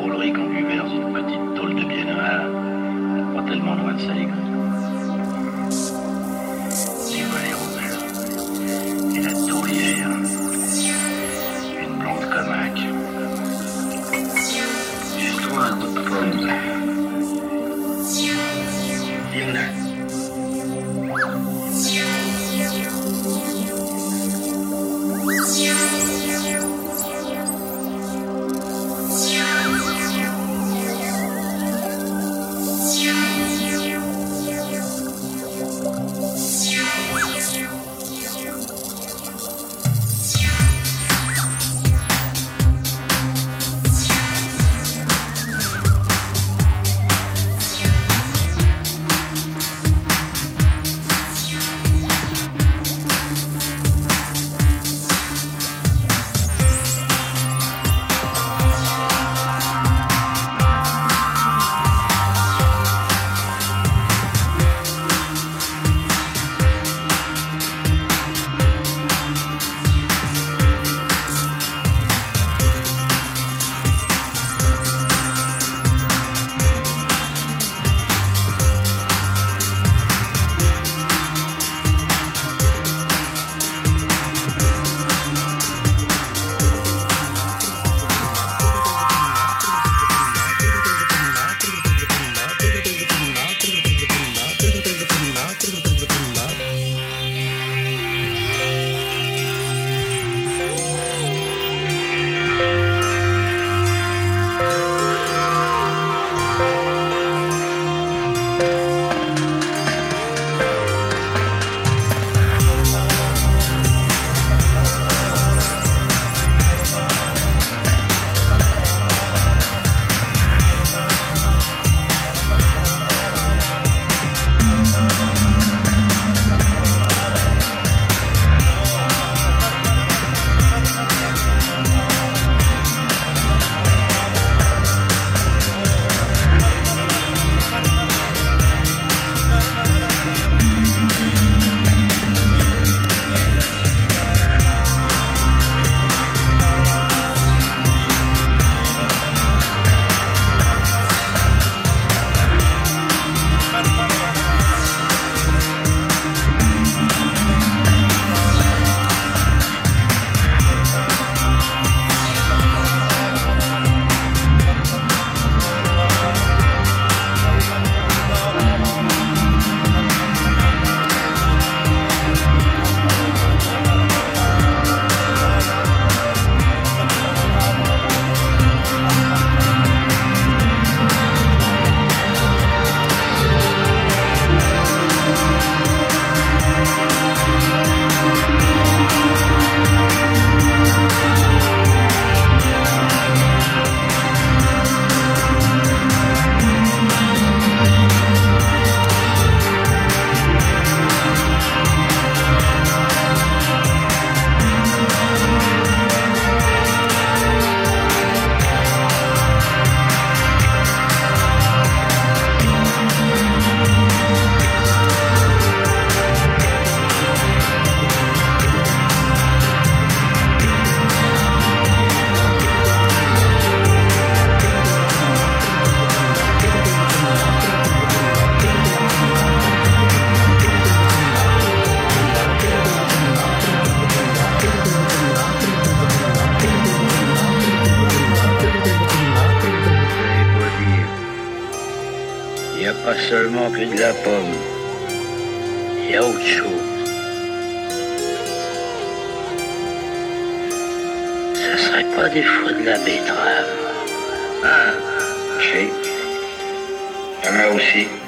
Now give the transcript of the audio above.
drôlerie qu'on buvait dans une petite tôle de biennois, pas tellement loin de Saigon. Tu vois les rouges et la tourrière, une blonde comaque. Juste toi un coup de pomme. Il y en a. Il n'y a pas seulement que de la pomme, il y a autre chose. Ça serait pas des fois de la betterave? Ah, je sais. Il y en a aussi.